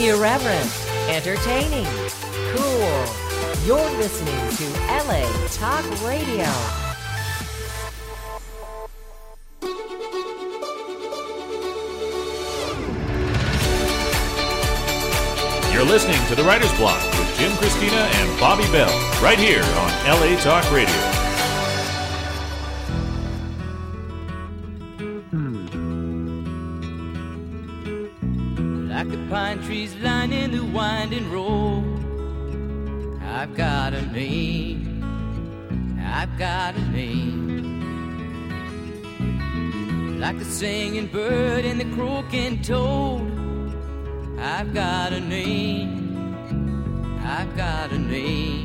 Irreverent, entertaining, cool. You're listening to LA Talk Radio. You're listening to The Writer's Block with Jim Christina and Bobby Bell, right here on LA Talk Radio. Like the pine trees lining the winding road, I've got a name, I've got a name. Like the singing bird and the croaking toad, I've got a name, I've got a name.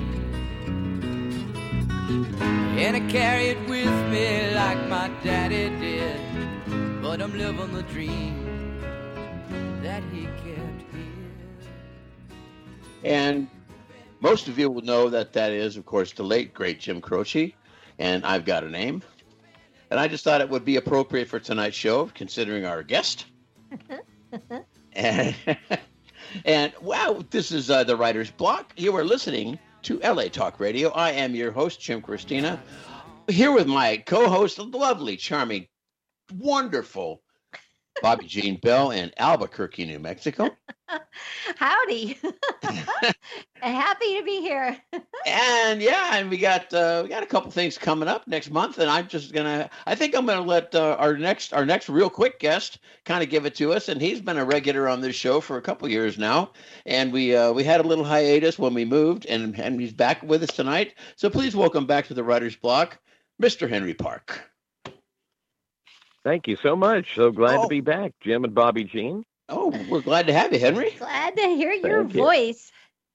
And I carry it with me like my daddy did, but I'm living the dream that he kept here. And most of you will know that is, of course, the late, great Jim Croce, and I've got a name. And I just thought it would be appropriate for tonight's show, considering our guest. And wow, this is the Writer's Block. You are listening to LA Talk Radio. I am your host, Jim Christina, here with my co-host, the lovely, charming, wonderful Bobby Jean Bell in Albuquerque, New Mexico. Howdy. Happy to be here. And we got a couple things coming up next month, and I think I'm gonna let our next real quick guest kind of give it to us. And he's been a regular on this show for a couple years now, and we had a little hiatus when we moved, and he's back with us tonight. So please welcome back to the Writer's Block, Mr. Henry Park. Thank you so much. So glad to be back, Jim and Bobby Jean. Oh, we're glad to have you, Henry. Glad to hear your Thank you. voice.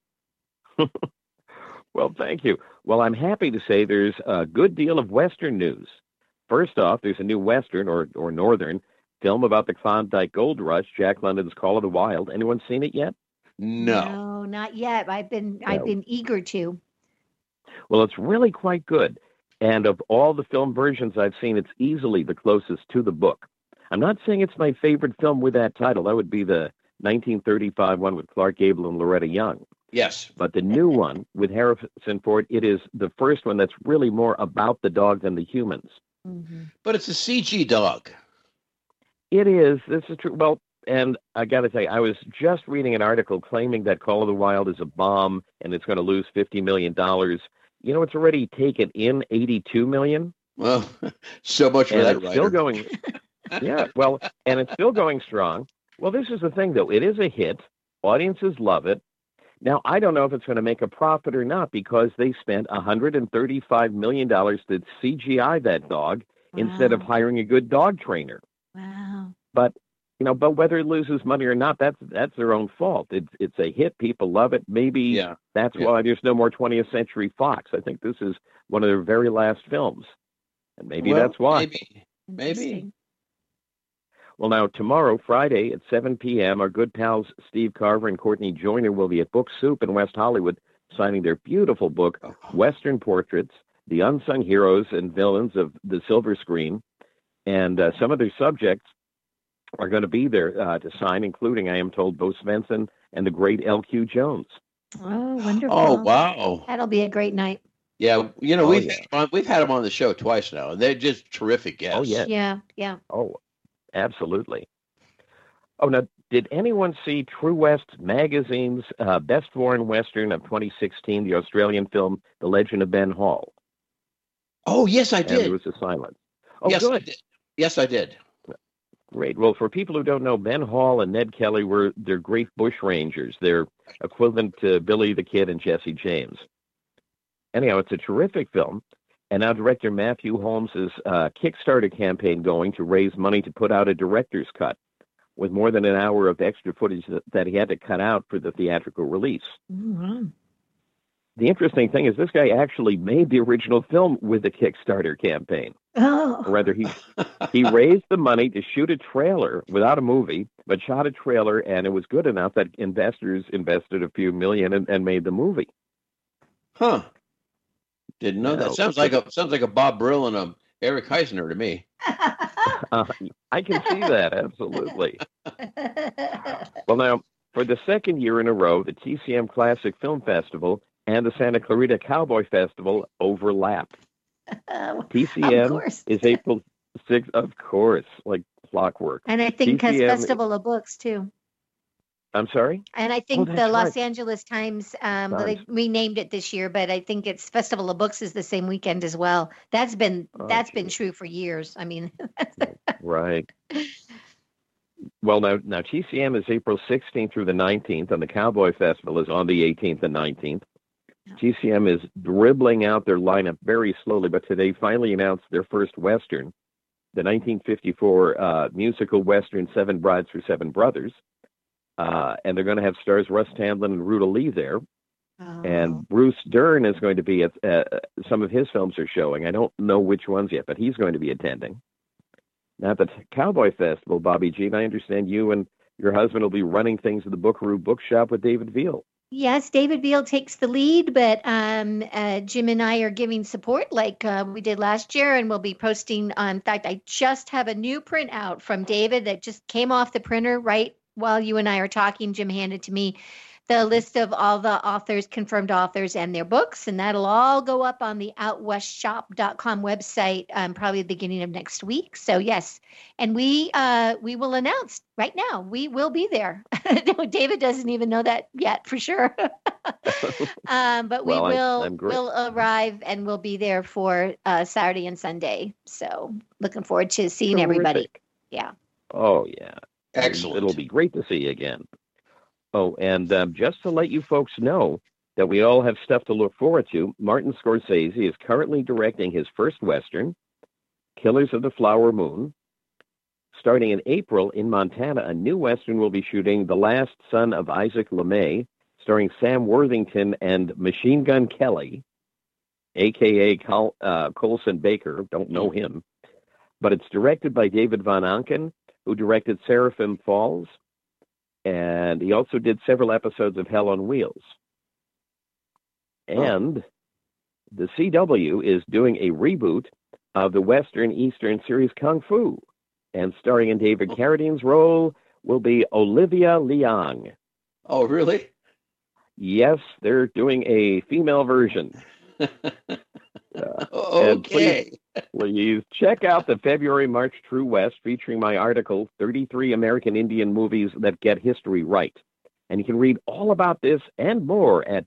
Well, thank you. Well, I'm happy to say there's a good deal of Western news. First off, there's a new Western or Northern film about the Klondike Gold Rush, Jack London's Call of the Wild. Anyone seen it yet? No, not yet. I've been eager to. Well, it's really quite good. And of all the film versions I've seen, it's easily the closest to the book. I'm not saying it's my favorite film with that title. That would be the 1935 one with Clark Gable and Loretta Young. Yes. But the new one with Harrison Ford, it is the first one that's really more about the dog than the humans. Mm-hmm. But it's a CG dog. It is. This is true. Well, and I got to say, I was just reading an article claiming that Call of the Wild is a bomb and it's going to lose $50 million. You know, it's already taken in $82 million. Well, so much for that, it's still going. Yeah, well, and it's still going strong. Well, this is the thing, though. It is a hit. Audiences love it. Now, I don't know if it's going to make a profit or not because they spent $135 million to CGI that dog instead of hiring a good dog trainer. Wow. But, but whether it loses money or not, that's their own fault. It's a hit. People love it. Maybe that's why there's no more 20th Century Fox. I think this is one of their very last films. And maybe that's why. Maybe. Well, now, tomorrow, Friday, at 7 p.m., our good pals Steve Carver and Courtney Joyner will be at Book Soup in West Hollywood signing their beautiful book, Western Portraits, The Unsung Heroes and Villains of the Silver Screen. And some of their subjects are going to be there to sign, including, I am told, Bo Svensson and the great L.Q. Jones. Oh, wonderful. Oh, wow. That'll be a great night. Yeah, we've had them on the show twice now. They're just terrific guests. Oh, yeah. Yeah. Oh, absolutely. Oh, now, did anyone see True West Magazine's Best Foreign Western of 2016, the Australian film The Legend of Ben Hall? Oh, yes, I did. And there was a silence. Oh, yes, good. I did. Yes, I did. Great. Well, for people who don't know, Ben Hall and Ned Kelly they're great bush rangers. They're equivalent to Billy the Kid and Jesse James. Anyhow, it's a terrific film. And now director Matthew Holmes' Kickstarter campaign going to raise money to put out a director's cut with more than an hour of extra footage that he had to cut out for the theatrical release. Mm-hmm. The interesting thing is this guy actually made the original film with the Kickstarter campaign. Oh. Or rather, he raised the money to shoot a trailer without a movie, but shot a trailer, and it was good enough that investors invested a few million and made the movie. Huh. Didn't know that. Sounds like a Bob Brill and a Eric Heisner to me. I can see that, absolutely. Well, now, For the second year in a row, the TCM Classic Film Festival and the Santa Clarita Cowboy Festival overlap. TCM of course. is April 6th, of course, like clockwork. And I think because TCM Festival of Books, too. I'm sorry? And I think that's the Los right. Angeles Times, they renamed it this year, but I think it's Festival of Books is the same weekend as well. That's been true for years. I mean, right. Well, now TCM is April 16th through the 19th, and the Cowboy Festival is on the 18th and 19th. Yeah. TCM is dribbling out their lineup very slowly, but today finally announced their first Western, the 1954 musical Western Seven Brides for Seven Brothers. And they're going to have stars Russ Tamblyn and Ruta Lee there. Oh. And Bruce Dern is going to be at some of his films are showing. I don't know which ones yet, but he's going to be attending. Now, at the Cowboy Festival, Bobby Jean, I understand you and your husband will be running things at the Bookaroo Bookshop with David Veal. Yes, David Veal takes the lead, but Jim and I are giving support like we did last year, and we'll be posting. In fact, I just have a new printout from David that just came off the printer right while you and I are talking. Jim handed to me the list of all the authors, confirmed authors, and their books, and that'll all go up on the outwestshop.com website probably the beginning of next week. So yes, and we will announce right now we will be there. No, David doesn't even know that yet for sure, but we will arrive and we'll be there for Saturday and Sunday. So looking forward to seeing everybody. Yeah. Oh yeah. Excellent. It'll be great to see you again. Oh, and just to let you folks know that we all have stuff to look forward to, Martin Scorsese is currently directing his first Western, Killers of the Flower Moon. Starting in April in Montana, a new Western will be shooting, The Last Son of Isaac LeMay, starring Sam Worthington and Machine Gun Kelly, a.k.a. Colson Baker. Don't know him. But it's directed by David Von Anken, who directed Seraphim Falls, and he also did several episodes of Hell on Wheels. And the CW is doing a reboot of the Western Eastern series Kung Fu, and starring in David Carradine's role will be Olivia Liang. Oh, really? Yes, they're doing a female version. Okay. Please check out the February March True West, featuring my article, 33 American Indian Movies That Get History Right. And you can read all about this and more at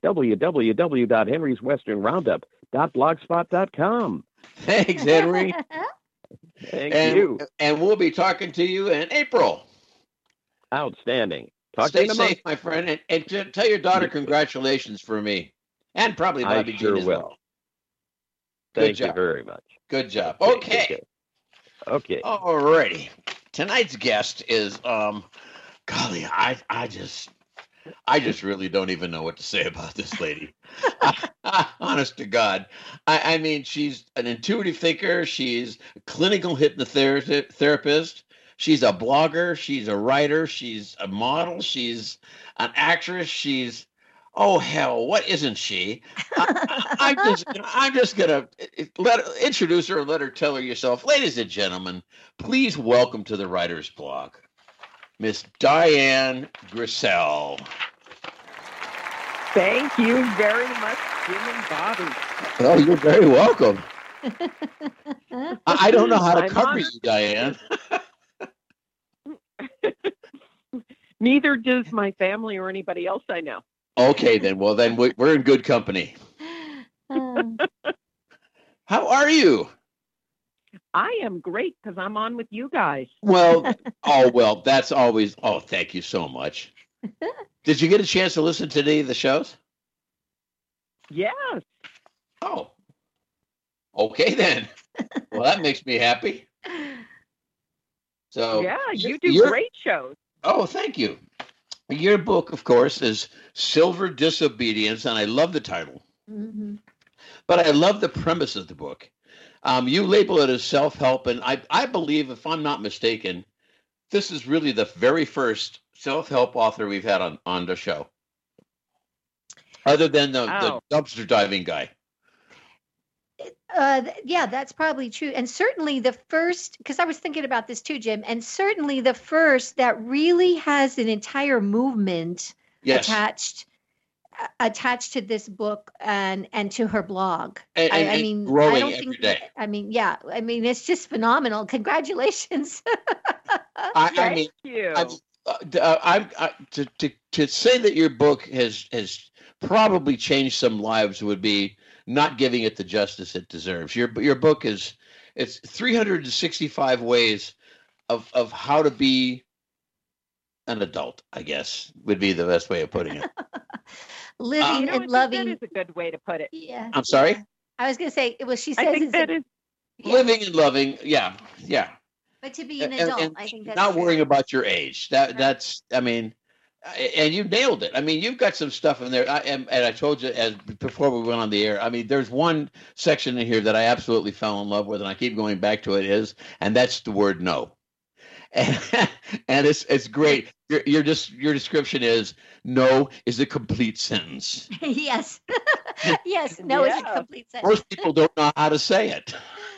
www.henryswesternroundup.blogspot.com. Thanks, Henry. Thank you. And we'll be talking to you in April. Outstanding. Stay safe, my friend, and tell your daughter congratulations for me. And probably Bobby Jean as well. will. Thank you very much. Good job. Okay. All righty. Tonight's guest is, golly, I just really don't even know what to say about this lady. Honest to God. I mean, she's an intuitive thinker. She's a clinical hypnotherapist. She's a blogger. She's a writer. She's a model. She's an actress. She's, oh hell, what isn't she? I'm just gonna introduce her and let her tell her yourself. Ladies and gentlemen, please welcome to the Writer's Blog, Miss Diane Grissel. Thank you very much, Jim and Bobby. Oh, you're very welcome. I don't know how to cover you, Diane. Neither does my family or anybody else I know. Okay, then. Well, then we're in good company. How are you? I am great because I'm on with you guys. Well, that's always. Oh, thank you so much. Did you get a chance to listen to any of the shows? Yes. Oh. Okay, then. Well, that makes me happy. So yeah, you do great shows. Oh, thank you. Your book, of course, is Silver Disobedience, and I love the title. Mm-hmm. But I love the premise of the book. You label it as self-help, and I believe, if I'm not mistaken, this is really the very first self-help author we've had on the show, other than the dumpster diving guy. Yeah, that's probably true. And certainly the first, because I was thinking about this too, Jim, and certainly the first that really has an entire movement Yes. attached to this book and to her blog. And mean, growing I don't every think. day. I mean, yeah. I mean, it's just phenomenal. Congratulations. I Thank mean, you. to say that your book has probably changed some lives would be not giving it the justice it deserves. Your book it's 365 ways of how to be an adult, I guess, would be the best way of putting it. Living and That loving. is a good way to put it. Yeah. I'm sorry? yeah. I was going to say, well, she I says think it's that is. yeah, Living and loving, yeah. but to be an adult, And I think that's not true. worrying about your age. That's I mean, and you nailed it. I mean, you've got some stuff in there. And I told you as before we went on the air. I mean, there's one section in here that I absolutely fell in love with, and I keep going back to it. And that's the word no. And it's great. Your description is no is a complete sentence. Yes. Yes. No, it's a Yeah. complete sentence. Most people don't know how to say it.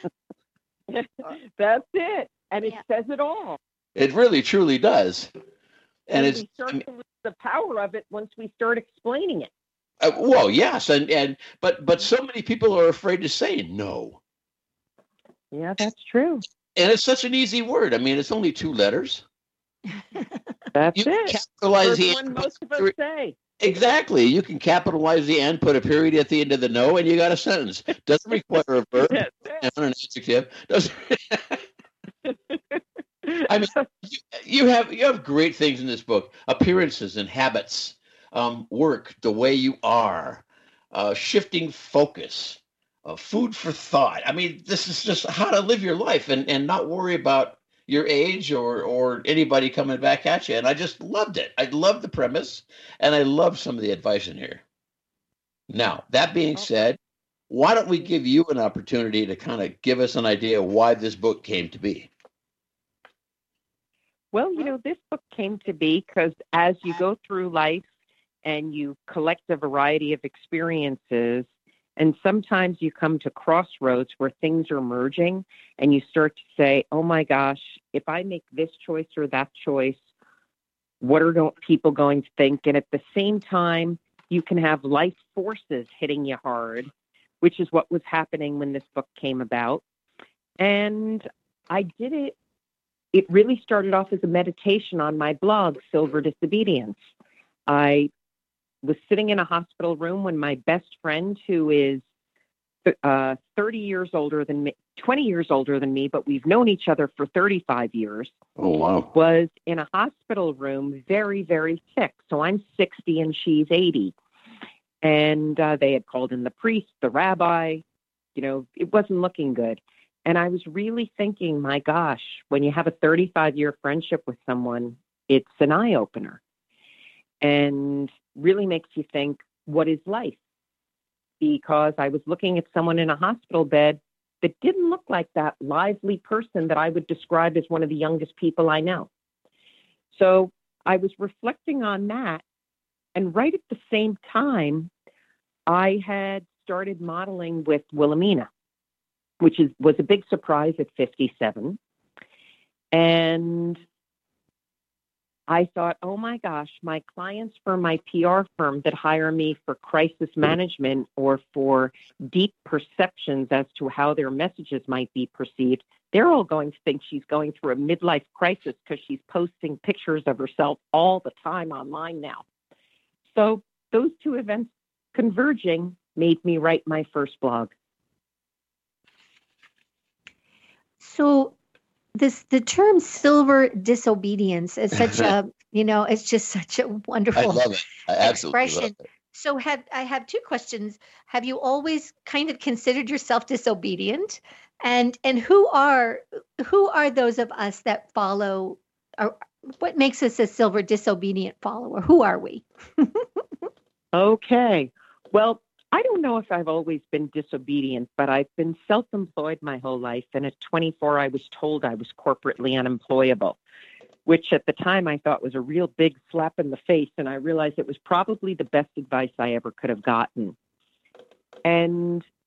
That's it. And it Yeah. says it all. It really truly does. And it's we start to lose the power of it once we start explaining it. well, yes, but so many people are afraid to say no. Yeah, that's true. And it's such an easy word. I mean, it's only 2 letters. That's You can it. capitalize First the one end. most of us say. Exactly. You can capitalize the end, put a period at the end of the no, and you got a sentence. Doesn't require a verb That's it. and an adjective. Doesn't. I mean, you have great things in this book: appearances and habits, work, the way you are, shifting focus, food for thought. I mean, this is just how to live your life and not worry about your age or anybody coming back at you. And I just loved it. I loved the premise, and I love some of the advice in here. Now, that being said, why don't we give you an opportunity to kind of give us an idea why this book came to be? Well, this book came to be because as you go through life and you collect a variety of experiences, and sometimes you come to crossroads where things are merging and you start to say, oh my gosh, if I make this choice or that choice, what are people going to think? And at the same time, you can have life forces hitting you hard, which is what was happening when this book came about. And I did it. It really started off as a meditation on my blog, Silver Disobedience. I was sitting in a hospital room when my best friend, who is 30 years older than me, 20 years older than me, but we've known each other for 35 years, Oh, wow. was in a hospital room, very, very sick. So I'm 60 and she's 80. And they had called in the priest, the rabbi. It wasn't looking good. And I was really thinking, my gosh, when you have a 35-year friendship with someone, it's an eye-opener. And really makes you think, what is life? Because I was looking at someone in a hospital bed that didn't look like that lively person that I would describe as one of the youngest people I know. So I was reflecting on that. And right at the same time, I had started modeling with Wilhelmina, which was a big surprise at 57. And I thought, oh my gosh, my clients for my PR firm that hire me for crisis management or for deep perceptions as to how their messages might be perceived, they're all going to think she's going through a midlife crisis because she's posting pictures of herself all the time online now. So those two events converging made me write my first blog. So the term silver disobedience is such a, it's just such a wonderful I love it. I absolutely expression. love it. So I have 2 questions. Have you always kind of considered yourself disobedient? And who are those of us that follow, or what makes us a silver disobedient follower? Who are we? Okay. Well, I don't know if I've always been disobedient, but I've been self-employed my whole life. And at 24, I was told I was corporately unemployable, which at the time I thought was a real big slap in the face. And I realized it was probably the best advice I ever could have gotten. And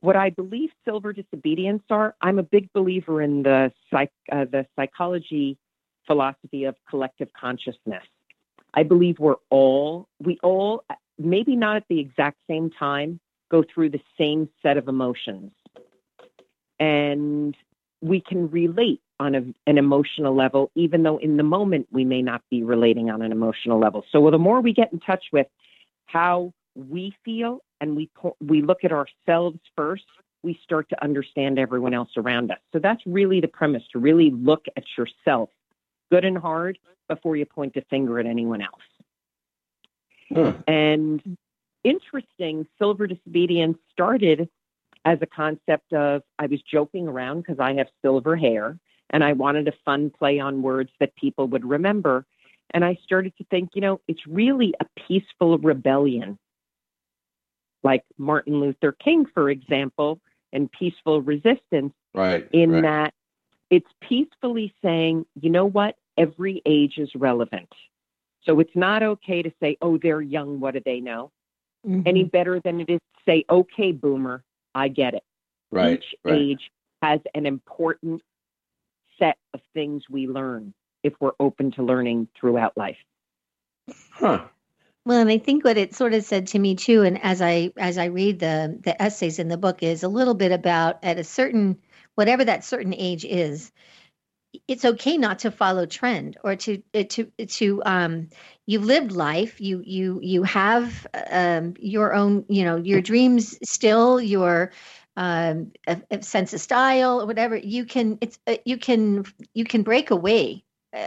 What I believe silver disobedience are, I'm a big believer in the psychology philosophy of collective consciousness. I believe we all, maybe not at the exact same time, go through the same set of emotions. And we can relate on an emotional level, even though in the moment we may not be relating on an emotional level. So the more we get in touch with how we feel and we look at ourselves first, we start to understand everyone else around us. So that's really the premise, to really look at yourself good and hard before you point the finger at anyone else. And interesting, silver disobedience started as a concept of, I was joking around because I have silver hair and I wanted a fun play on words that people would remember. And I started to think, it's really a peaceful rebellion. Like Martin Luther King, for example, and peaceful resistance. Right. That it's peacefully saying, you know what? Every age is relevant. So it's not okay to say, oh, they're young. What do they know? Mm-hmm. Any better than it is to say, okay, boomer, I get it. Right. Each age has an important set of things we learn if we're open to learning throughout life. Huh. Well, and I think what it sort of said to me too, and as I read the essays in the book, is a little bit about at a certain, whatever that certain age is, it's okay not to follow trend or to you've lived life, you have your own, your dreams still, your a sense of style or whatever. You can break away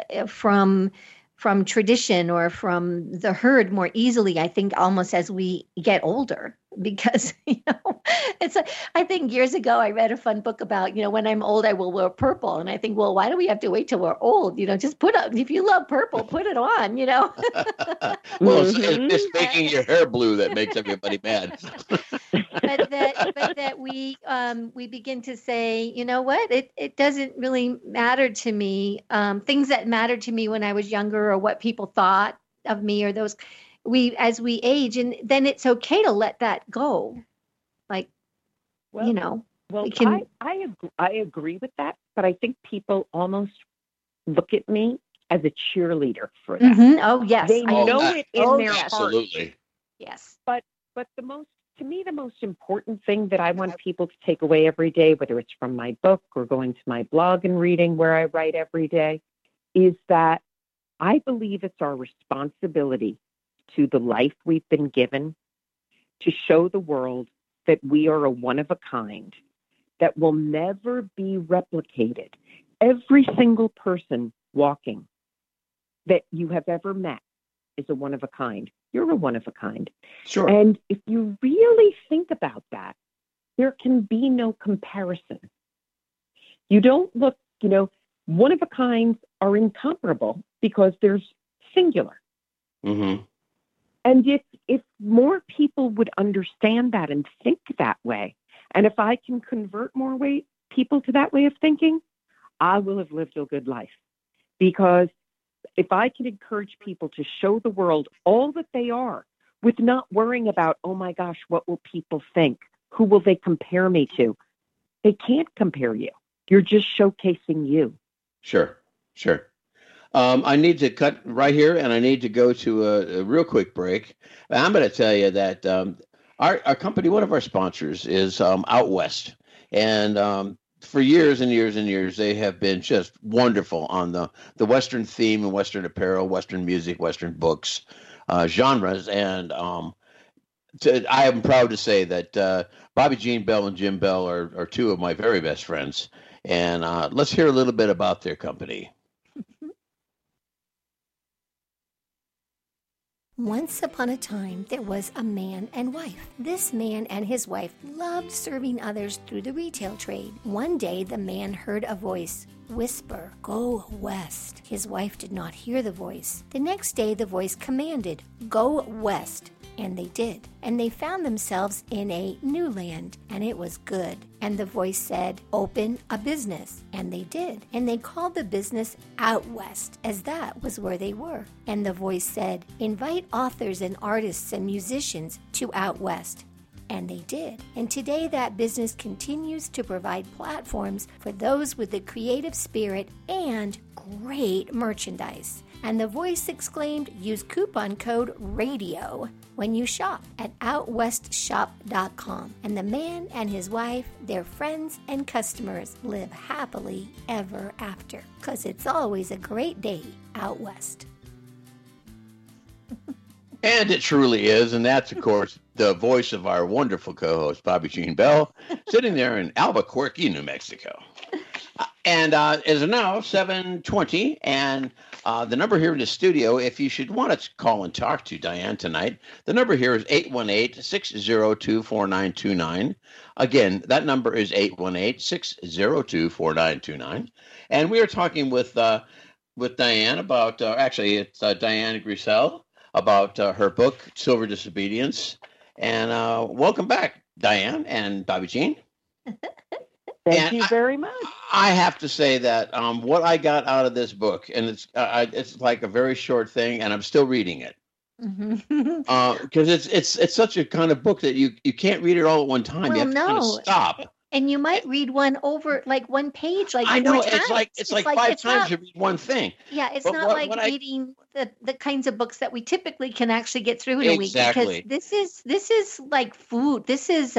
from tradition or from the herd more easily, I think, almost as we get older, because, I think years ago I read a fun book about, when I'm old, I will wear purple. And I think, well, why do we have to wait till we're old? Just put up, if you love purple, put it on, Well, it's making your hair blue that makes everybody mad. but that we begin to say, you know what, it doesn't really matter to me. Things that mattered to me when I was younger, or what people thought of me, or those, as we age, and then it's okay to let that go. Like, Well, we can. I agree with that, but I think people almost look at me as a cheerleader for that. Mm-hmm. Oh yes, they know it in their yes. heart. Absolutely. Yes, but to me, the most important thing that I want people to take away every day, whether it's from my book or going to my blog and reading where I write every day, is that I believe it's our responsibility to the life we've been given to show the world that we are a one of a kind that will never be replicated. Every single person walking that you have ever met is a one of a kind. You're a one of a kind. Sure. And if you really think about that, there can be no comparison. You don't look, one of a kinds are incomparable because there's singular. Mm-hmm. And if more people would understand that and think that way, and if I can convert more people to that way of thinking, I will have lived a good life. Because if I can encourage people to show the world all that they are with not worrying about, oh my gosh, what will people think? Who will they compare me to? They can't compare you. You're just showcasing you. Sure. I need to cut right here, and I need to go to a real quick break. I'm going to tell you that our company, one of our sponsors, is Out West. And for years and years and years, they have been just wonderful on the Western theme and Western apparel, Western music, Western books, genres. And I am proud to say that Bobby Jean Bell and Jim Bell are two of my very best friends. And let's hear a little bit about their company. Once upon a time, there was a man and wife. This man and his wife loved serving others through the retail trade. One day, the man heard a voice whisper, "Go west." His wife did not hear the voice. The next day, the voice commanded, "Go west." And they did. And they found themselves in a new land, and it was good. And the voice said, "Open a business." And they did. And they called the business Out West, as that was where they were. And the voice said, "Invite authors and artists and musicians to Out West." And they did. And today that business continues to provide platforms for those with the creative spirit and great merchandise. And the Voice exclaimed, use coupon code RADIO when you shop at OutWestShop.com. And the man and his wife, their friends and customers live happily ever after. 'Cause it's always a great day out west. And it truly is. And that's, of course, the voice of our wonderful co-host, Bobby Jean Bell, sitting there in Albuquerque, New Mexico. And it is now 7:20, and the number here in the studio, if you should want to call and talk to Diane tonight, the number here is 818-602-4929. Again, that number is 818-602-4929. And we are talking with Diane about, actually, it's Diane Grisel, about her book, Silver Disobedience. And welcome back, Diane and Bobby Jean. Thank you very much. I have to say that what I got out of this book, and it's like a very short thing, and I'm still reading it, because it's such a kind of book that you can't read it all at one time. Well, you have to kind of stop. And you might read one over, like one page, like I know, 4 times. it's like 5 times you read one thing. Yeah, it's But not like reading the kinds of books that we typically can actually get through in a week. Exactly. Because this is like food. This is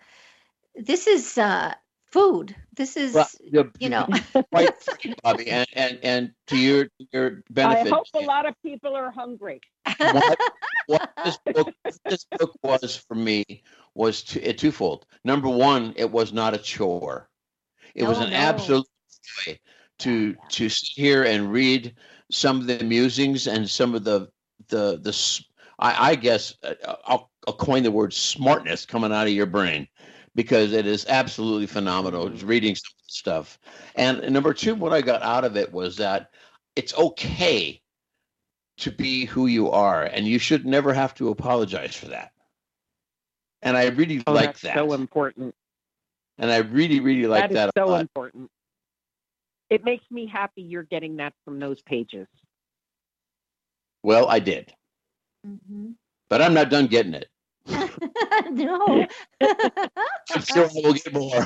food. This is, quite freaking, Bobby, and to your benefit. I hope a lot of people are hungry. What this book was for me was twofold. Number one, it was not a chore. It was an absolute joy to sit here and read some of the musings and some of the I guess I'll coin the word smartness coming out of your brain, because it is absolutely phenomenal. Just reading some stuff. And number two, what I got out of it was that it's okay to be who you are, and you should never have to apologize for that. And I really like that. So important. And I really, really like that. That is so important. It makes me happy you're getting that from those pages. Well, I did. Mm-hmm. But I'm not done getting it. No. I'm sure I will get more.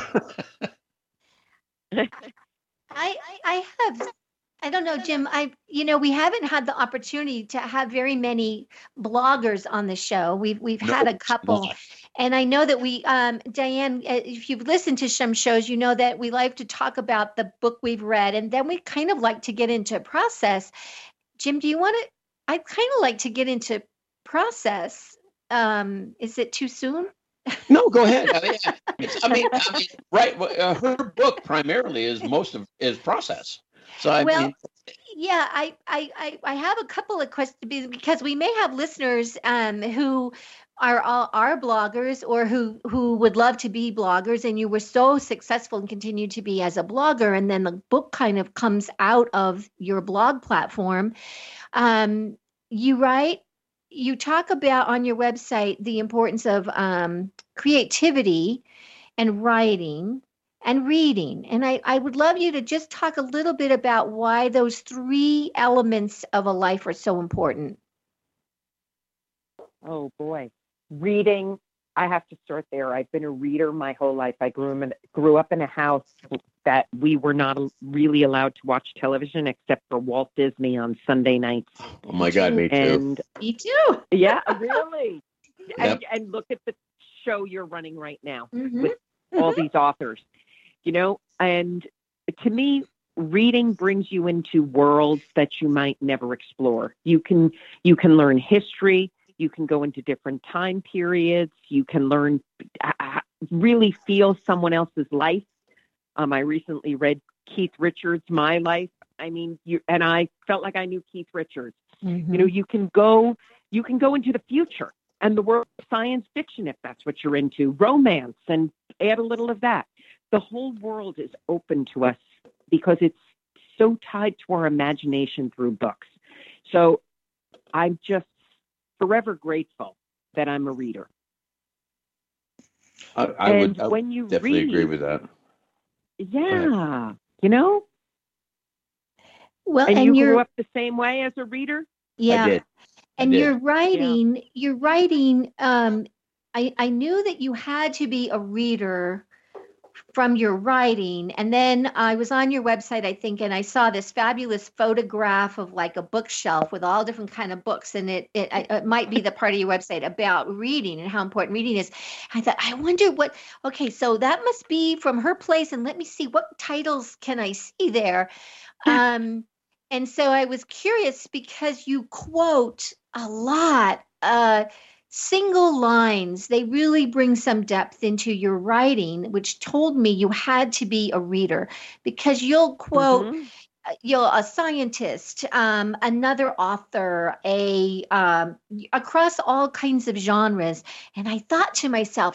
I don't know, Jim. We haven't had the opportunity to have very many bloggers on the show. We've had a couple, and I know that we, Diane, if you've listened to some shows, you know that we like to talk about the book we've read, and then we kind of like to get into process. Jim, do you want to? I'd kind of like to get into process. Is it too soon? No, go ahead. I mean, right. Her book primarily is process. So I have a couple of questions, because we may have listeners who are bloggers, or who would love to be bloggers, and you were so successful and continue to be as a blogger, and then the book kind of comes out of your blog platform. You talk about on your website the importance of creativity and writing and reading. And I would love you to just talk a little bit about why those 3 elements of a life are so important. Oh, boy. Reading, I have to start there. I've been a reader my whole life. I grew up in a house that we were not really allowed to watch television except for Walt Disney on Sunday nights. Oh, my God, me too. And, me too. Yeah, really. Yep. And look at the show you're running right now Mm-hmm. with all these authors. And to me, reading brings you into worlds that you might never explore. You can learn history. You can go into different time periods. You can learn, really feel someone else's life. I recently read Keith Richards' My Life. I mean, and I felt like I knew Keith Richards. Mm-hmm. You can go into the future and the world of science fiction, if that's what you're into, romance, and add a little of that. The whole world is open to us because it's so tied to our imagination through books. So I'm just forever grateful that I'm a reader. I would definitely agree with that. Yeah, Well, and you grew up the same way as a reader? Yeah. I did. And you're writing, I knew that you had to be a reader from your writing. And then I was on your website, I think, and I saw this fabulous photograph of like a bookshelf with all different kind of books. And it might be the part of your website about reading and how important reading is. I thought, I wonder what, okay, so that must be from her place. And let me see, what titles can I see there? And so I was curious because you quote a lot, single lines. They really bring some depth into your writing, which told me you had to be a reader, because you'll quote a scientist, another author, across all kinds of genres. And I thought to myself,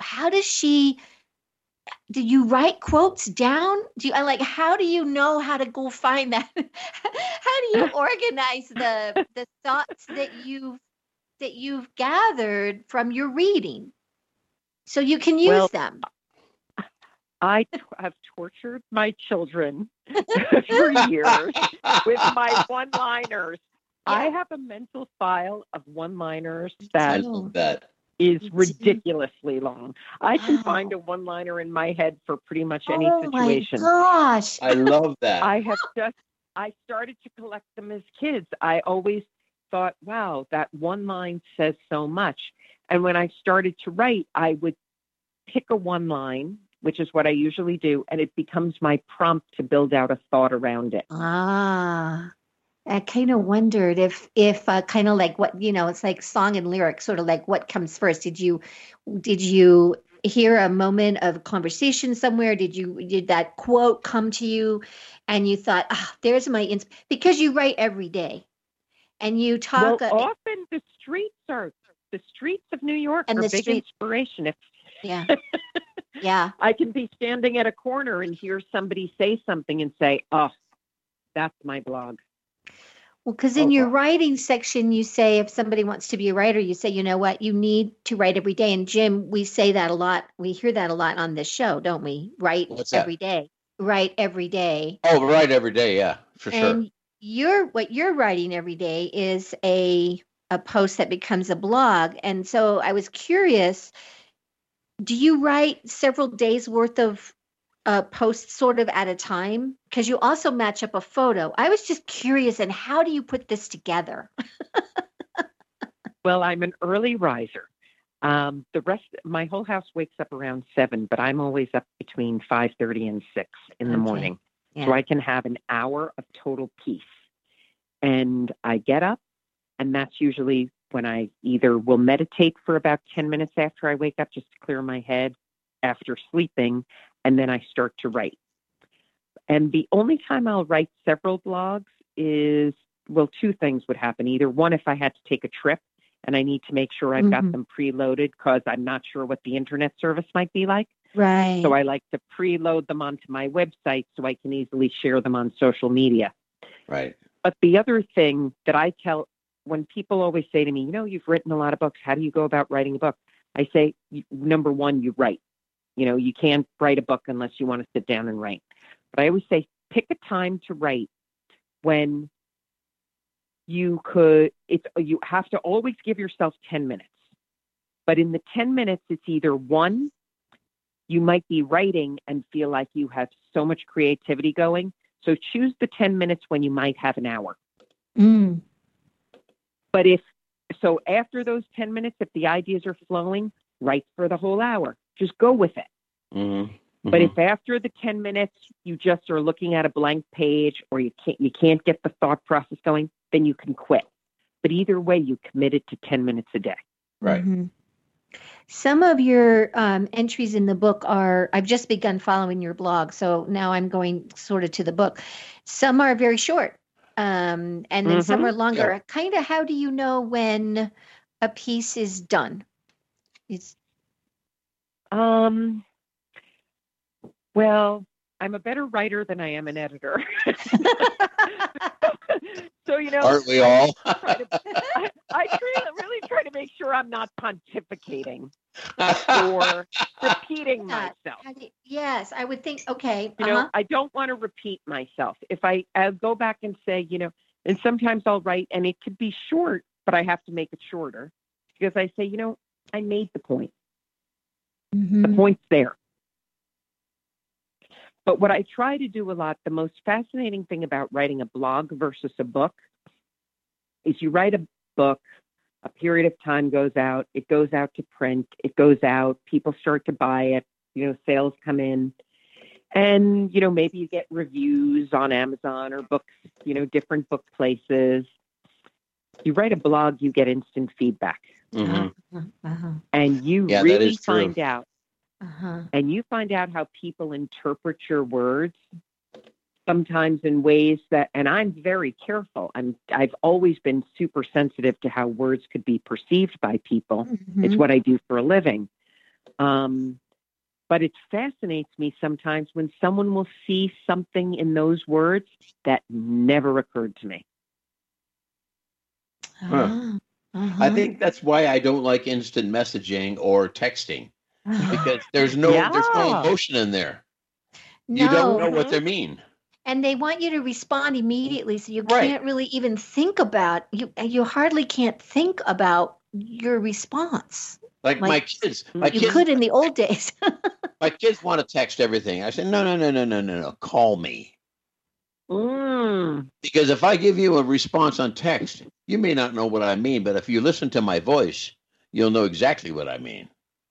do you write quotes down? How do you know how to go find that? How do you organize the thoughts that you've gathered from your reading so you can use them? I have tortured my children for years with my one-liners. Yeah. I have a mental file of one-liners that is ridiculously long. I can find a one-liner in my head for pretty much any situation. Oh my gosh. I love that. I started to collect them as kids. I always thought, wow, that one line says so much. And when I started to write, I would pick a one line, which is what I usually do, and it becomes my prompt to build out a thought around it. I kind of wondered if kind of like what, it's like song and lyric, sort of like what comes first. Did you hear a moment of conversation somewhere? Did that quote come to you and you thought, there's my because you write every day and you talk. Well, often the streets of New York are big inspiration. Yeah. I can be standing at a corner and hear somebody say something and say, oh, that's my blog. Well, because in your writing section, you say if somebody wants to be a writer, you say, you know what, you need to write every day. And Jim, we say that a lot. We hear that a lot on this show, don't we? Write every day. Write every day. Oh, write every day. Yeah, for sure. And what you're writing every day is a post that becomes a blog. And so I was curious, do you write several days worth of posts sort of at a time? Because you also match up a photo. I was just curious, and how do you put this together? Well, I'm an early riser. My whole house wakes up around 7, but I'm always up between 5:30 and 6 in the morning. Yeah. So I can have an hour of total peace. And I get up, and that's usually when I either will meditate for about 10 minutes after I wake up, just to clear my head after sleeping, and then I start to write. And the only time I'll write several blogs is, well, two things would happen. Either one, if I had to take a trip and I need to make sure I've got them preloaded because I'm not sure what the internet service might be like. Right. So I like to preload them onto my website so I can easily share them on social media. Right. But the other thing that I tell, when people always say to me, you've written a lot of books, how do you go about writing a book? I say, number one, you write. You can't write a book unless you want to sit down and write. But I always say, pick a time to write when you have to always give yourself 10 minutes. But in the 10 minutes, it's either one, you might be writing and feel like you have so much creativity going. So choose the 10 minutes when you might have an hour. But after those 10 minutes, if the ideas are flowing, write for the whole hour. Just go with it. But if after the 10 minutes you just are looking at a blank page or you can't get the thought process going, then you can quit. But either way, you committed to 10 minutes a day. Right. Some of your entries in the book I've just begun following your blog, so now I'm going sort of to the book. Some are very short, and then some are longer. Yeah. Kind of, how do you know when a piece is done? Well, I'm a better writer than I am an editor. So, aren't we all? I really try to make sure I'm not pontificating or repeating myself. Yes, I would think, okay. I don't want to repeat myself. If I'll go back and say, and sometimes I'll write, and it could be short, but I have to make it shorter because I say, I made the point. The point's there. But what I try to do a lot, the most fascinating thing about writing a blog versus a book is you write a book, a period of time goes out, it goes out to print, it goes out, people start to buy it, sales come in. And, maybe you get reviews on Amazon or books, different book places. You write a blog, you get instant feedback. And you really find out. And you find out how people interpret your words, sometimes in ways that, and I'm very careful. I've always been super sensitive to how words could be perceived by people. It's what I do for a living. But it fascinates me sometimes when someone will see something in those words that never occurred to me. I think that's why I don't like instant messaging or texting, because there's no emotion in there. You don't know what they mean. And they want you to respond immediately, so you can't really even think about you hardly can't think about your response. Like my kids. You could in the old days. My kids want to text everything. I said, no. Call me. Because if I give you a response on text, you may not know what I mean, but if you listen to my voice, you'll know exactly what I mean.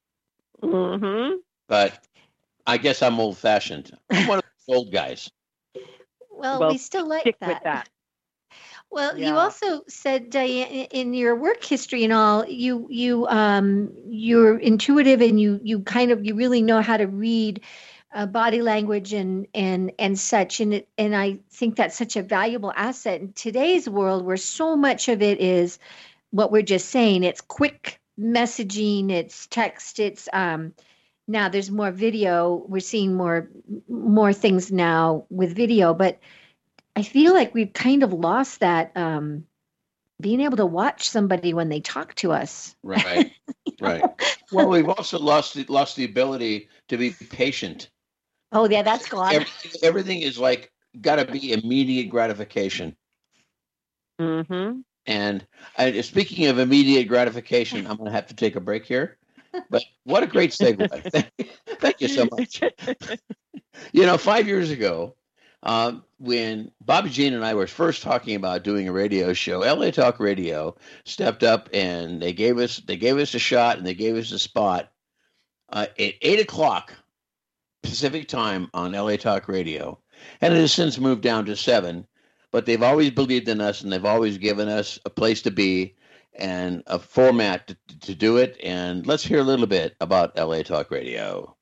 But I guess I'm old-fashioned. I'm one of those old guys. Well, we still like stick with that. Well, you also said, Diane, in your work history and all, you're intuitive and you really know how to read body language and such, and I think that's such a valuable asset in today's world, where so much of it is what we're just saying. It's quick messaging, it's text, it's now there's more video. We're seeing more things now with video, but I feel like we've kind of lost that being able to watch somebody when they talk to us. Right. Well, we've also lost the ability to be patient. Oh, yeah, that's gone. Everything is got to be immediate gratification. And speaking of immediate gratification, I'm going to have to take a break here. But what a great segue. Thank you so much. 5 years ago, when Bobby Jean and I were first talking about doing a radio show, LA Talk Radio stepped up and they gave us a shot and they gave us a spot at 8:00 Pacific time on LA Talk Radio, and it has since moved down to 7. But they've always believed in us, and they've always given us a place to be and a format to do it. And let's hear a little bit about LA Talk Radio.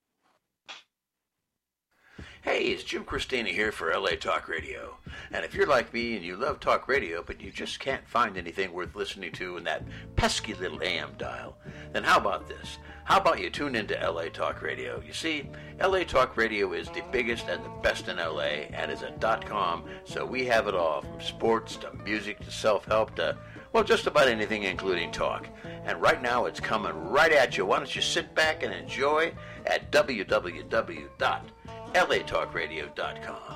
Hey, it's Jim Christina here for LA Talk Radio. And if you're like me and you love talk radio, but you just can't find anything worth listening to in that pesky little AM dial, then how about this? How about you tune into LA Talk Radio? You see, LA Talk Radio is the biggest and the best in LA and is a .com, so we have it all, from sports to music to self-help to, well, just about anything, including talk. And right now it's coming right at you. Why don't you sit back and enjoy at www.latalkradio.com.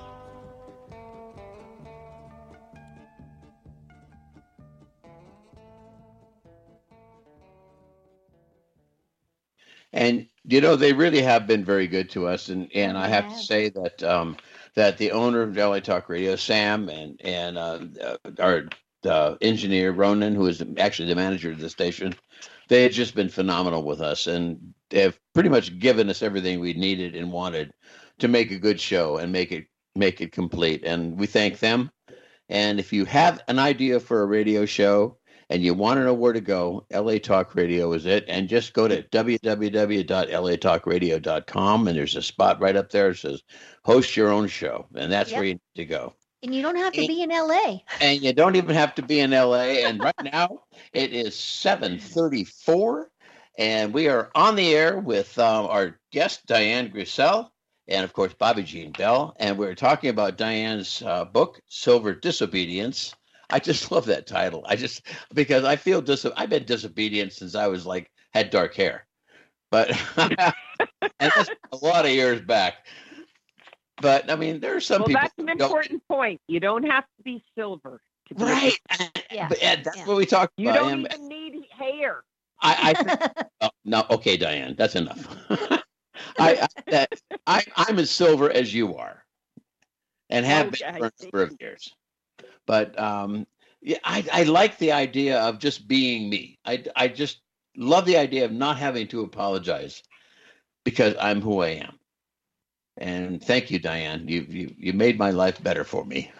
And they really have been very good to us, and I have to say that that the owner of LA Talk Radio, Sam, and our engineer Ronan, who is actually the manager of the station, they had just been phenomenal with us, and they've pretty much given us everything we needed and wanted to make a good show and make it complete. And we thank them. And if you have an idea for a radio show and you want to know where to go, LA Talk Radio is it. And just go to www.latalkradio.com, and there's a spot right up there that says host your own show. And that's where you need to go. And you don't have to be in LA. And you don't even have to be in LA. And right now it is 7:34, and we are on the air with our guest, Diane Grisel, and of course, Bobby Jean Bell. And we're talking about Diane's book, Silver Disobedience. I just love that title. Because I feel I've been disobedient since I was had dark hair, but and that's a lot of years back. But I mean, there are some people. Well, that's an important point. You don't have to be silver to be right. Yeah, that's what we talked about. You don't even need hair. No, okay, Diane, that's enough. I'm as silver as you are, and have been for a number of years. But yeah, I like the idea of just being me. I just love the idea of not having to apologize because I'm who I am. And thank you, Diane. You made my life better for me.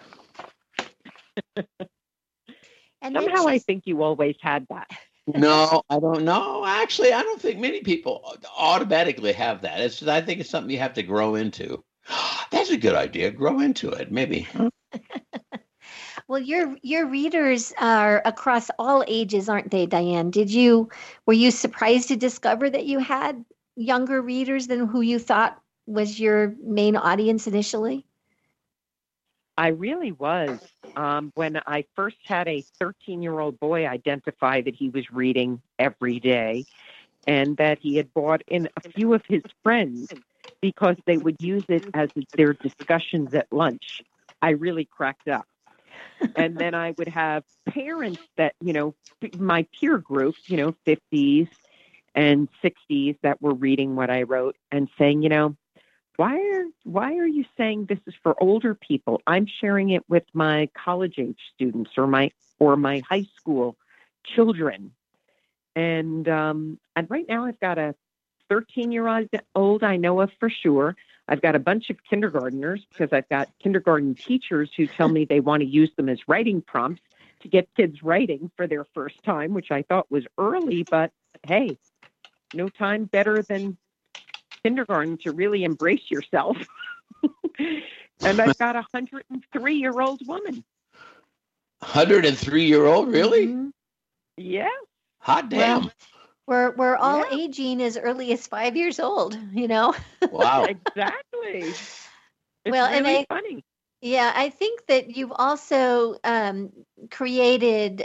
And Somehow I think you always had that. No, I don't know. Actually, I don't think many people automatically have that. I think it's something you have to grow into. That's a good idea. Grow into it, maybe. Well, your readers are across all ages, aren't they, Diane? Were you surprised to discover that you had younger readers than who you thought was your main audience initially? I really was. When I first had a 13-year-old boy identify that he was reading every day and that he had brought in a few of his friends because they would use it as their discussions at lunch, I really cracked up. And then I would have parents that, my peer group, 50s and 60s that were reading what I wrote and saying, why are you saying this is for older people? I'm sharing it with my college age students or my high school children. And right now I've got a 13-year-old I know of for sure. I've got a bunch of kindergartners because I've got kindergarten teachers who tell me they want to use them as writing prompts to get kids writing for their first time, which I thought was early, but hey, no time better than kindergarten to really embrace yourself. And I've got a 103-year-old woman. 103-year-old, really? Mm-hmm. Yeah. Hot damn. Well, we're all aging as early as 5 years old, Wow. Exactly. It's Well, really and funny. Yeah, I think that you've also created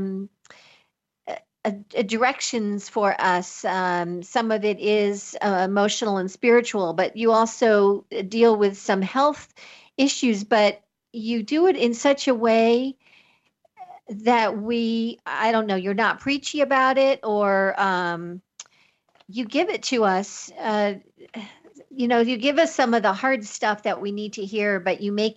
directions for us. Some of it is emotional and spiritual, but you also deal with some health issues, but you do it in such a way that I don't know, you're not preachy about it, or you give it to us. You give us some of the hard stuff that we need to hear, but you make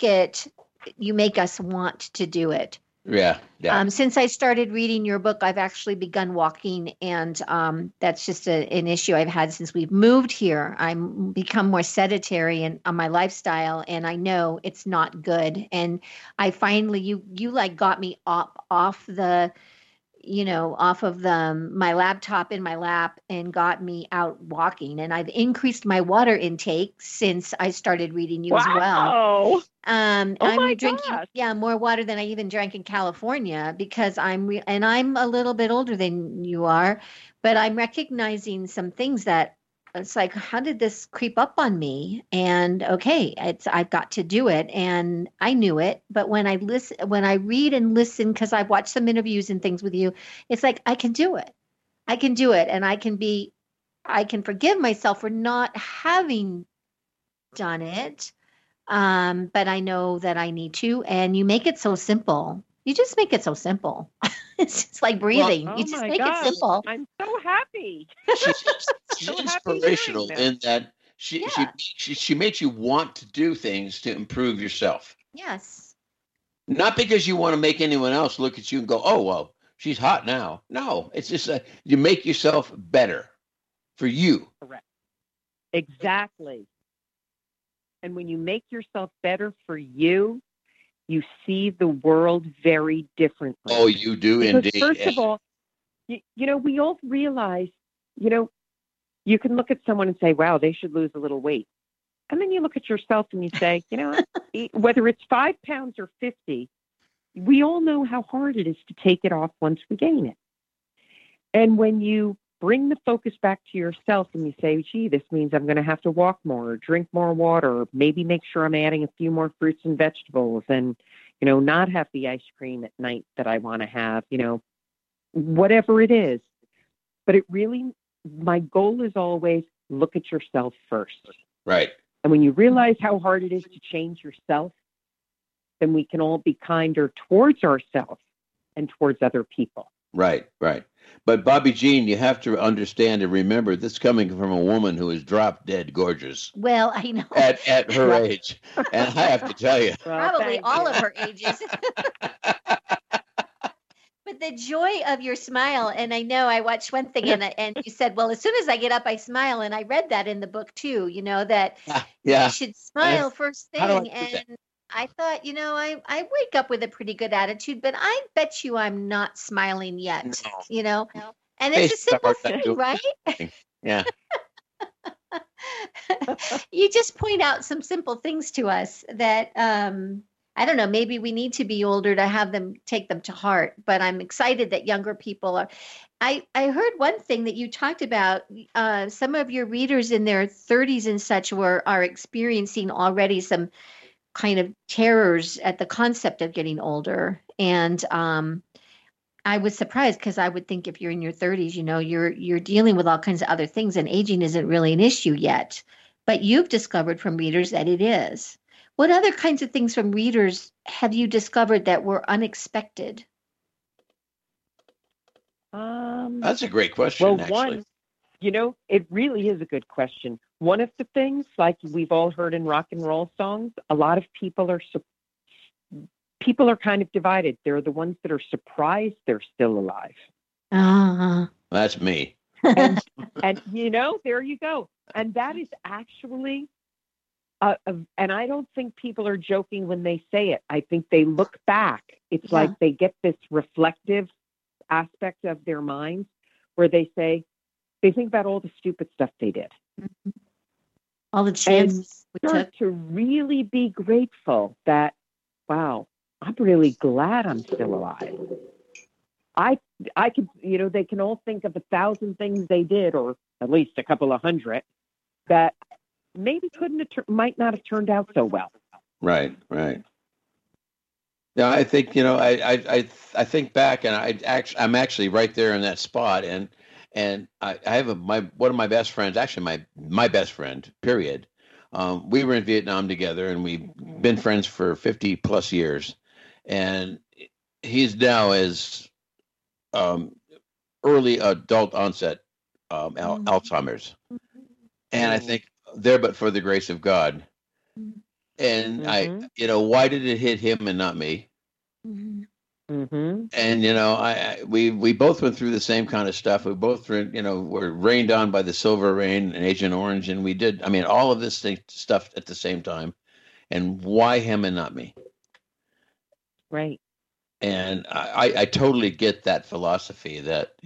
us want to do it. Yeah. Since I started reading your book, I've actually begun walking, and that's just an issue I've had since we've moved here. I'm become more sedentary on my lifestyle, and I know it's not good. And I finally, you like got me off the, off of my laptop in my lap and got me out walking. And I've increased my water intake since I started reading you as well. I'm drinking, more water than I even drank in California because I'm a little bit older than you are, but I'm recognizing some things that it's like, how did this creep up on me? And okay, I've got to do it. And I knew it, but when I read and listen, because I've watched some interviews and things with you, it's like, I can do it. And I can forgive myself for not having done it. But I know that I need to, and you make it so simple. You just make it so simple. It's just like breathing. Well, you just make it simple. I'm so happy. She's inspirational in that she makes you want to do things to improve yourself. Yes. Not because you want to make anyone else look at you and go, oh, well, she's hot now. No, it's just you make yourself better for you. Correct. Exactly. And when you make yourself better for you, you see the world very differently. Oh, you do because indeed. First of all, we all realize, you can look at someone and say, wow, they should lose a little weight. And then you look at yourself and you say, whether it's 5 pounds or 50, we all know how hard it is to take it off once we gain it. And when you bring the focus back to yourself and you say, gee, this means I'm going to have to walk more or drink more water, or maybe make sure I'm adding a few more fruits and vegetables and, not have the ice cream at night that I want to have, whatever it is. But my goal is always look at yourself first. Right. And when you realize how hard it is to change yourself, then we can all be kinder towards ourselves and towards other people. Right, right. But Bobby Jean, you have to understand and remember this coming from a woman who is drop dead gorgeous Well, I know. at her Yeah. age. And I have to tell you, Well, Probably thank all you. of her ages. But the joy of your smile, and I know I watched one thing, and you said, well, as soon as I get up, I smile, and I read that in the book too. That yeah. you should smile first How do I thing. do that? And I thought, I wake up with a pretty good attitude, but I bet you I'm not smiling yet. No. And it's a Face is simple hard to thing, do. right? Yeah. You just point out some simple things to us that I don't know, maybe we need to be older to have them take them to heart, but I'm excited that younger people are. I heard one thing that you talked about, some of your readers in their 30s and such are experiencing already some kind of terrors at the concept of getting older. And I was surprised because I would think if you're in your 30s, you're dealing with all kinds of other things and aging isn't really an issue yet. But you've discovered from readers that it is. What other kinds of things from readers have you discovered that were unexpected? That's a great question, Well, actually. one, it really is a good question. One of the things, like we've all heard in rock and roll songs, a lot of people are kind of divided. There are the ones that are surprised they're still alive. That's me. And there you go. And that is actually, and I don't think people are joking when they say it. I think they look back. It's like they get this reflective aspect of their minds where they think about all the stupid stuff they did. Mm-hmm. All the chances we start took. to really be grateful that, wow, I'm really glad I'm still alive. I could, they can all think of 1,000 things they did, or at least a couple of hundred, that maybe might not have turned out so well. Right, right. Yeah, I think I think back, and I'm actually right there in that spot, and I have one of my best friends, actually my best friend, period. We were in Vietnam together, and we've been friends for 50 plus years, and he's now as early adult onset Alzheimer's, and I think there, but for the grace of God. And why did it hit him and not me? Mm-hmm. And we both went through the same kind of stuff. We both were rained on by the silver rain and Agent Orange, and we did. I mean, all of this stuff at the same time. And why him and not me? Right. And I totally get that philosophy that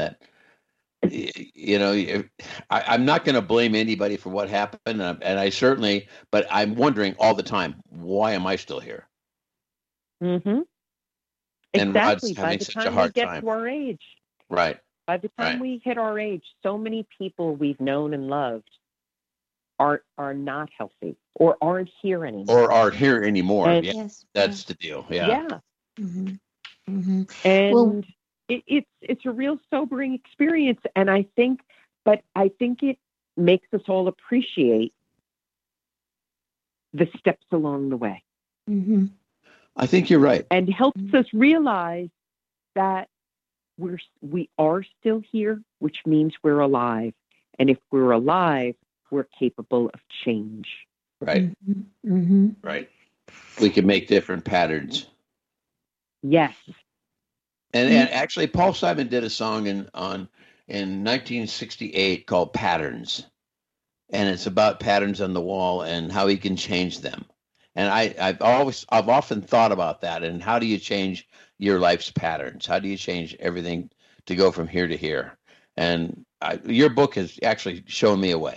I'm not going to blame anybody for what happened, and I certainly, but I'm wondering all the time, why am I still here? Mm-hmm. And Rod's exactly. By having the such a time we hard get time. to our age, Right? by the time we hit our age, so many people we've known and loved are not healthy or aren't here anymore. Or aren't here anymore. And, Yes. That's the deal. Yeah. Yeah. Mm-hmm. Mm-hmm. And it's a real sobering experience, and I think it makes us all appreciate the steps along the way. Mm-hmm. I think you're right. And helps us realize that we are still here, which means we're alive. And if we're alive, we're capable of change. Right. Mm-hmm. Right. We can make different patterns. Yes. And actually, Paul Simon did a song in 1968 called Patterns. And it's about patterns on the wall and how he can change them. And I've often thought about that. And how do you change your life's patterns? How do you change everything to go from here to here? And your book has actually shown me a way.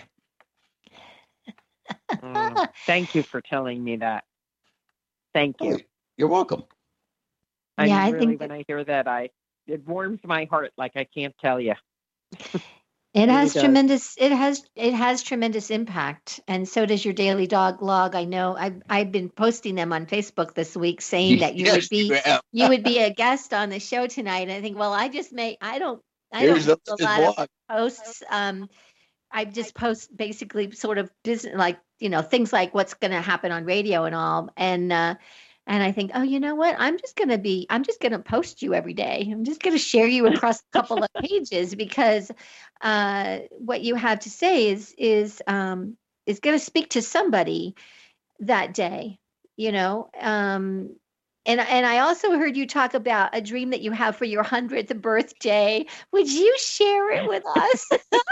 Thank you for telling me that. Thank you. You're welcome. I think when I hear that, it warms my heart like I can't tell you. it has does. tremendous. It has tremendous impact, and so does your daily dog log. I know. I've been posting them on Facebook this week, saying that you would be a guest on the show tonight. And I think, well, I don't do a lot of posts. I just post basically sort of business, like things like what's going to happen on radio and all, and And I think, oh, you know what? I'm just going to post you every day. I'm just going to share you across a couple of pages because what you have to say is going to speak to somebody that day, you know. And I also heard you talk about a dream that you have for your 100th birthday. Would you share it with us?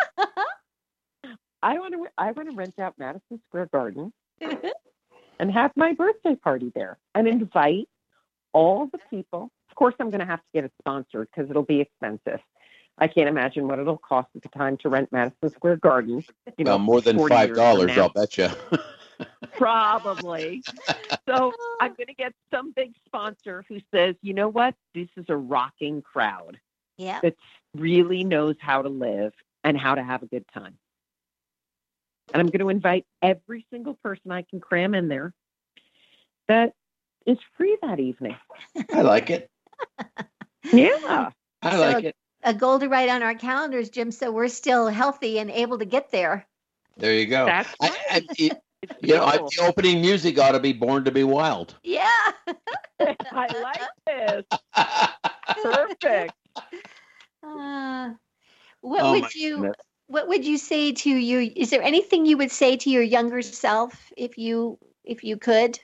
I want to rent out Madison Square Garden and have my birthday party there and invite all the people. Of course, I'm going to have to get it sponsored because it'll be expensive. I can't imagine what it'll cost at the time to rent Madison Square Garden. Well, more than $5, I'll bet you. Probably. So I'm going to get some big sponsor who says, you know what? This is a rocking crowd that really knows how to live and how to have a good time. And I'm going to invite every single person I can cram in there that is free that evening. I like it. Yeah. I like it. A goal to write on our calendars, Jim, so we're still healthy and able to get there. There you go. That's right. The opening music ought to be Born to Be Wild. Yeah. I like this. Perfect. What would you say to you? Is there anything you would say to your younger self if you could?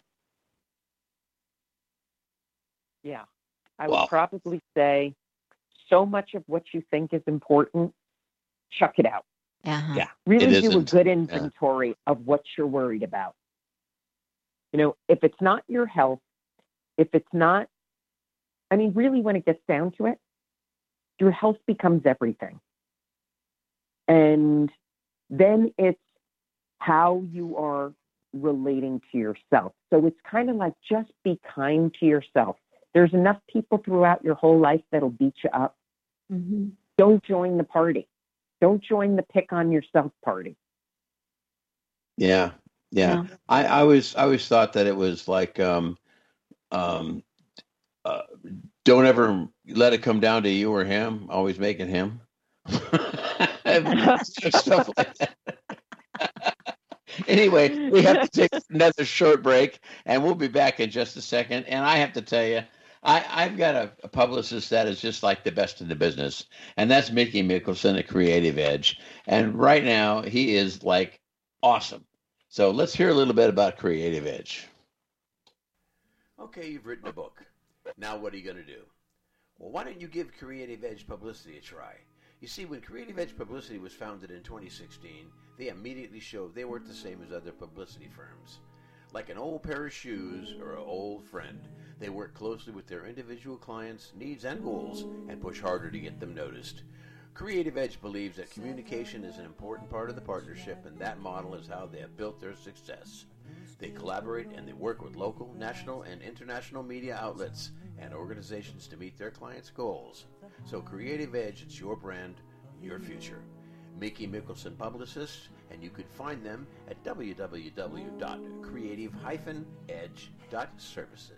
Yeah. I would probably say so much of what you think is important, chuck it out. Uh-huh. Yeah. Really do a good inventory of what you're worried about. You know, if it's not your health, really when it gets down to it, your health becomes everything. And then it's how you are relating to yourself. So it's kind of like just be kind to yourself. There's enough people throughout your whole life that'll beat you up. Mm-hmm. Don't join the party. Don't join the pick on yourself party. Yeah. I always thought that it was like, don't ever let it come down to you or him. Always make it him. Stuff like that. Anyway, we have to take another short break, and we'll be back in just a second. And I have to tell you, I've got a publicist that is just like the best in the business, and that's Mickey Mickelson at Creative Edge. And right now, he is like awesome. So let's hear a little bit about Creative Edge. Okay, you've written a book. Now what are you going to do? Well, why don't you give Creative Edge Publicity a try? You see, when Creative Edge Publicity was founded in 2016, they immediately showed they weren't the same as other publicity firms. Like an old pair of shoes or an old friend, they work closely with their individual clients' needs and goals and push harder to get them noticed. Creative Edge believes that communication is an important part of the partnership, and that model is how they have built their success. They collaborate and they work with local, national, and international media outlets and organizations to meet their clients' goals. So Creative Edge, it's your brand, your future. Mickey Mickelson Publicists, and you can find them at www.creative-edge.services.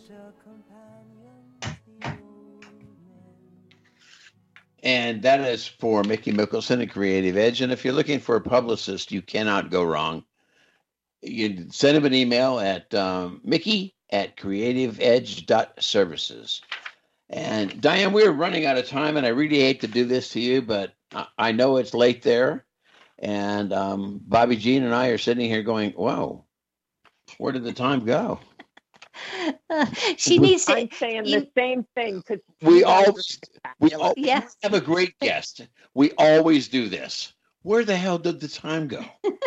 And that is for Mickey Mickelson at Creative Edge. And if you're looking for a publicist, you cannot go wrong. You send him an email at mickey@creativeedge.services. And Diane, we're running out of time, and I really hate to do this to you, but I know it's late there. And Bobby Jean and I are sitting here going, whoa, where did the time go? She needs to. I'm saying the same thing because we always have a great guest. We always do this. Where the hell did the time go?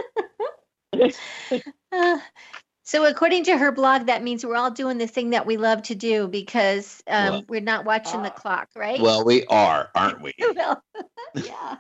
So according to her blog, that means we're all doing the thing that we love to do because we're not watching the clock, right? Well, we are, aren't we? Well, yeah.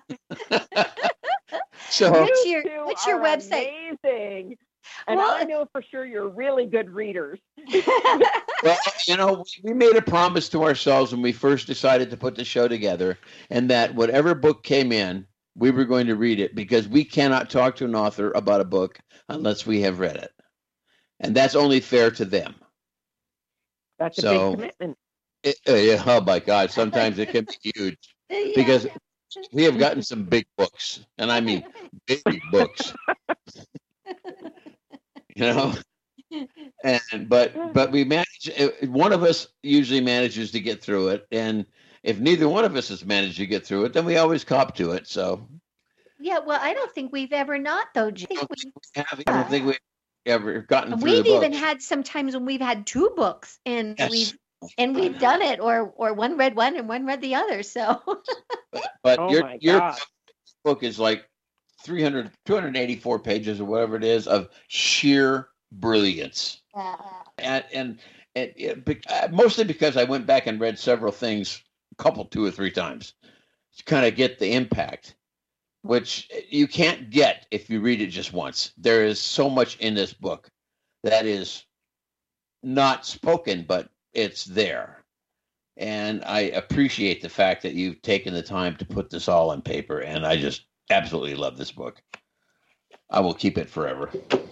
So what's your website? Amazing. And I know for sure you're really good readers. Well, you know, we made a promise to ourselves when we first decided to put the show together, and that whatever book came in, we were going to read it because we cannot talk to an author about a book unless we have read it. And that's only fair to them. That's a big commitment. Oh, my God. Sometimes it can be huge because we have gotten some big books, and I mean big books. You know, But we manage. One of us usually manages to get through it, and if neither one of us has managed to get through it, then we always cop to it. So Yeah, well, I don't think we've ever not though. I don't think we've ever gotten through We've the even books. had some times when we've had two books and Yes. we've done it, or one read one and one read the other. So But Oh your my your God. book is like 284 pages or whatever it is of sheer brilliance. And mostly because I went back and read several things two or three times to kind of get the impact, which you can't get if you read it just once. There is so much in this book that is not spoken, but it's there. And I appreciate the fact that you've taken the time to put this all on paper, and I just absolutely love this book. I will keep it forever.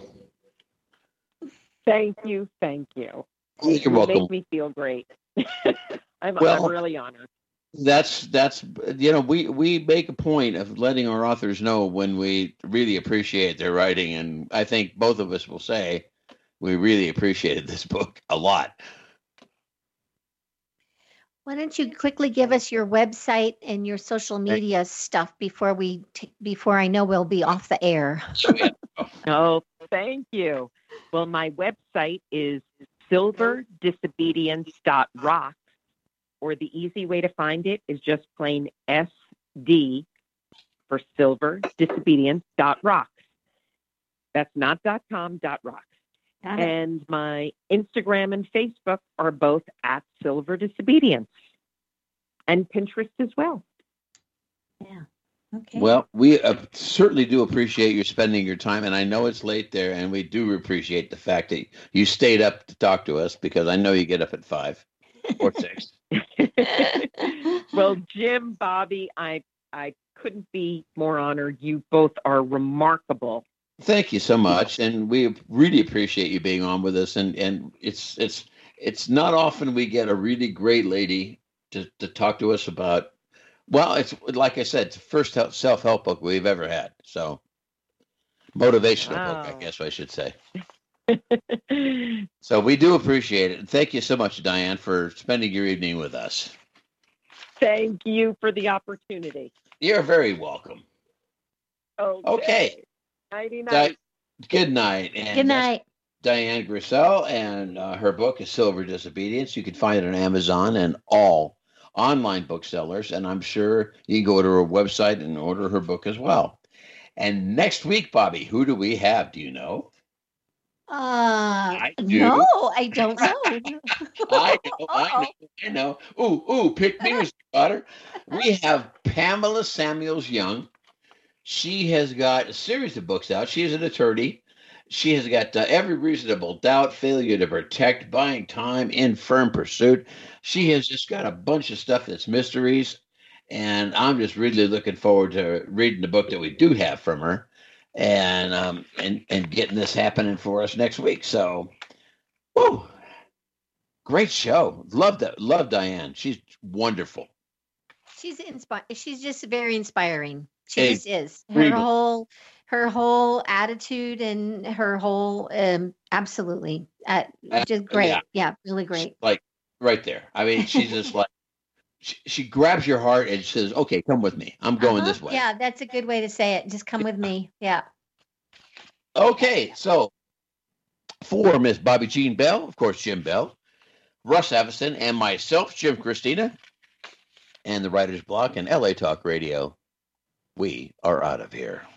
Thank you. Thank you. You're You welcome. make me feel great. I'm Well- really honored. That's we make a point of letting our authors know when we really appreciate their writing, and I think both of us will say we really appreciated this book a lot. why don't you quickly give us your website and your social media stuff before before I know we'll be off the air. Oh, thank you. Well, my website is silverdisobedience.rocks, or the easy way to find it is just plain SD for silverdisobedience.rocks. That's not .com, .rocks. Got it. And my Instagram and Facebook are both at Silver Disobedience, and Pinterest as well. Yeah. Okay. Well, we certainly do appreciate you spending your time, and I know it's late there, and we do appreciate the fact that you stayed up to talk to us, because I know you get up at 5 or 6. Well, Jim, Bobby, I couldn't be more honored. You both are remarkable. Thank you so much, and we really appreciate you being on with us. And it's not often we get a really great lady to talk to us about. Well, it's like I said, it's the first self-help book we've ever had. So motivational book, I guess I should say. So we do appreciate it, and thank you so much, Diane, for spending your evening with us. Thank you for the opportunity. You're very welcome. Okay. Nighty night. Good night. And Good night. Diane Grissel, and her book is Silver Disobedience. You can find it on Amazon and all online booksellers, and I'm sure you can go to her website and order her book as well. And next week, Bobby, who do we have? Do you know? I do. No, I don't know. I know. Ooh, pick me, Mr. Potter. We have Pamela Samuels Young. She has got a series of books out. She is an attorney. She has got Every Reasonable Doubt, Failure to Protect, Buying Time, In Firm Pursuit. She has just got a bunch of stuff that's mysteries, and I'm just really looking forward to reading the book that we do have from her, and getting this happening for us next week. So, woo, great show. Love Diane. She's wonderful. She's just very inspiring. She Hey, just is. Reba. Her whole attitude and her whole absolutely just great. Yeah, really great. Like right there. I mean, she's just like she grabs your heart and says, "Okay, come with me. I'm going this way." Yeah, that's a good way to say it. Just come with me. Yeah. Okay, so for Miss Bobby Jean Bell, of course, Jim Bell, Russ Avison, and myself, Jim Christina, and the Writer's Block and LA Talk Radio, we are out of here.